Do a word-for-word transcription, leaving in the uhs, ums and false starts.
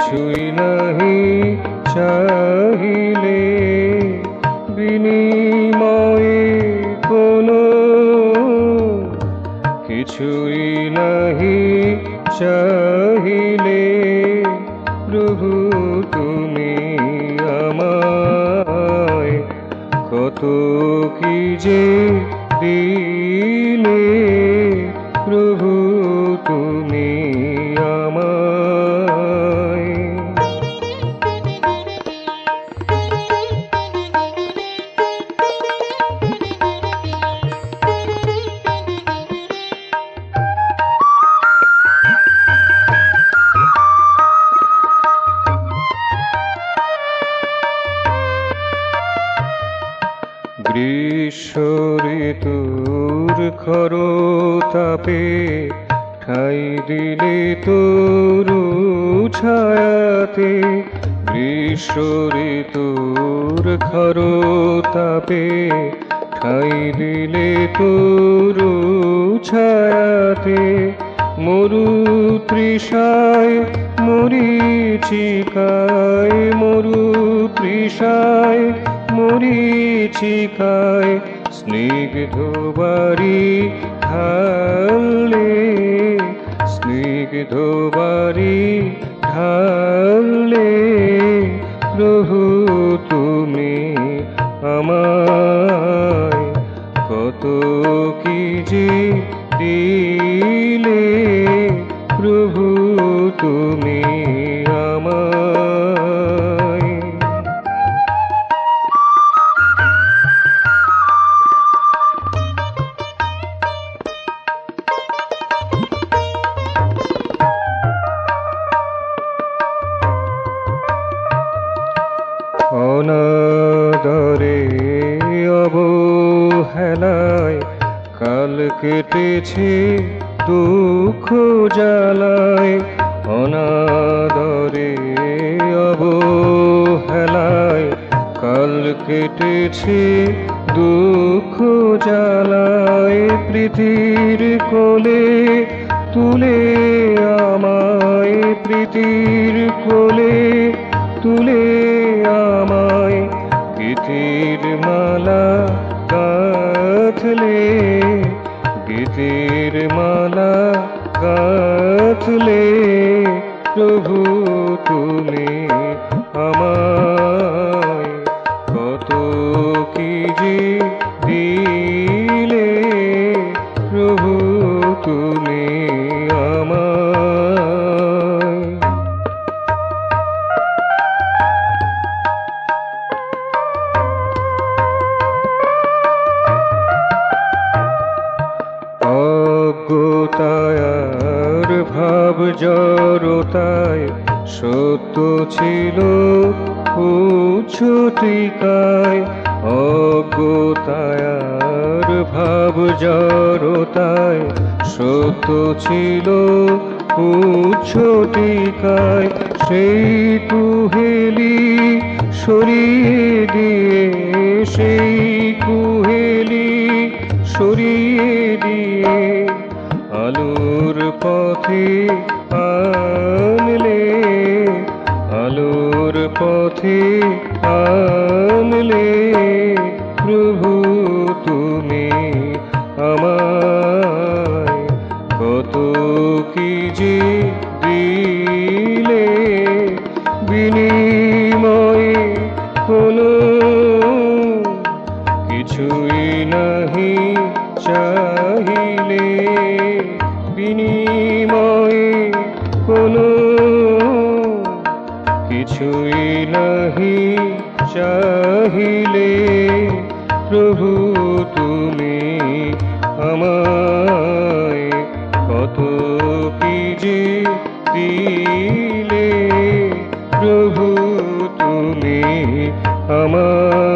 কিছুই নাহি চাহিলে বিনিময়ে কোনো কিছুই নাহি চাহিলে প্রভু তুমি আমায় কত কি যে দিলে প্রভু তুমি আমায়। গ্রীষ্ম ঋতুর খরতাপে ঠাই দিলে তরু ছায়াতে, গ্রীষ্ম ঋতুর খরতাপে ঠাই দিলে তরু ছায়াতে, মরু তৃষায় মরীচিকায় মরু তৃষায় মরীচিকায় স্নিগ্ধ বারি ঢালে স্নিগ্ধ বারি ঢালে প্রভু তুমি আমায় কত কি যে দিলে প্রভু তুমি আমায়। অনাদরে অবহেলায় কাল কেটেছে দুঃখ জ্বালায়, অনাদরে অবহেলায় কাল কেটেছে দুঃখ জ্বালায়, প্রীতির কোলে তুলে আমায় প্রীতির কোলে তুলে আমায় গীতির মালা গাঁথলে গীতির মালা গাঁথলে প্রভু তুমি আমায় কত কি যে দিলে প্রভু তুমি আমায়। অজ্ঞতায় আর ভাব জড়তায় সত্য ছিল উচ্ছটিকায়, অজ্ঞতায় আর ভাব জড়তায় সত্য ছিল উচ্ছটিকায়, সেই কুহেলি সরিয়ে দিয়ে সেই কুহেলি সরিয়ে দিয়ে আলোর পথে আনলে আলোর পথে আনলে প্রভু তুমি আমায় কত কি যে দিলে বিনিময়ে কোনো কিছুই নাহি চাহিলে বিনিময়ে কোনো কিছুই নাহি চাহিলে প্রভু তুমি আমায় কত কি যে দিলে প্রভু তুমি আমায়।